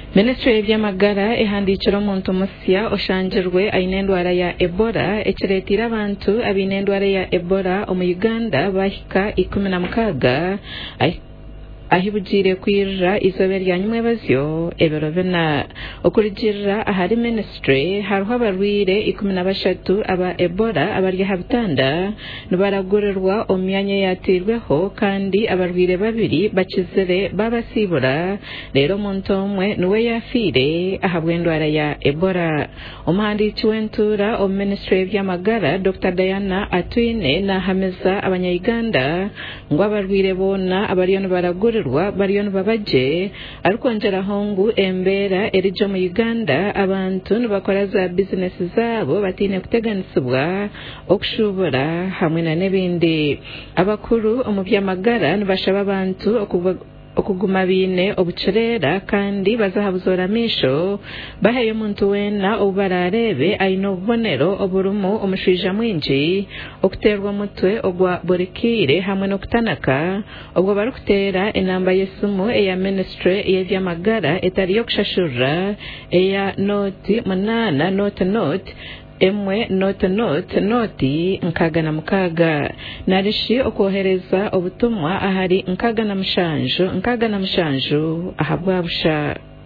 Ministry y'Amagara ihandikira omuntu musya oshanjirwe aine endwara ya Ebola ekiretira abantu abine endwara ya Ebola omu Uganda bahika 16 ahibugire kwirra izobe rya nyumwebazyo ebiro bina okurigirra ahari ministry hariho abarwire 13 aba Ebola abari habitanda nibaragurirwa omyanya yatirweho kandi abarwire babiri bakizire babasibura rero omuntu omwe niwe yafire ahabwa endwara ya Ebola. Omuhandiki w'entura o ministry y'Amagara Dr. Diana Atwine nahameza abanya-Uganda ngo abarwire bona abariyo nibaragurirwa bariyo nibabaje arikongeraho ngu embera erijo mu Uganda abantu nibakora za business zabo batine kuteganisibwa okushubura hamwe na nebindi. Abakuru omu by'amagara nibashaba abantu okuguma bine obucerera kandi bazahabuzora misho bahaye omuntu wena obubararebe aine obubonero oburumu omushwija mwingi okuterwa mutwe ogwa borikire hamwe n'okutanaka obwo barikutera enamba y'esimu eya ministry y'ebyamagara etari yokushashurra eya noti 8 noti emwe noti 6 narishi okwohereza obutumwa ahari 6 ahabwabusha.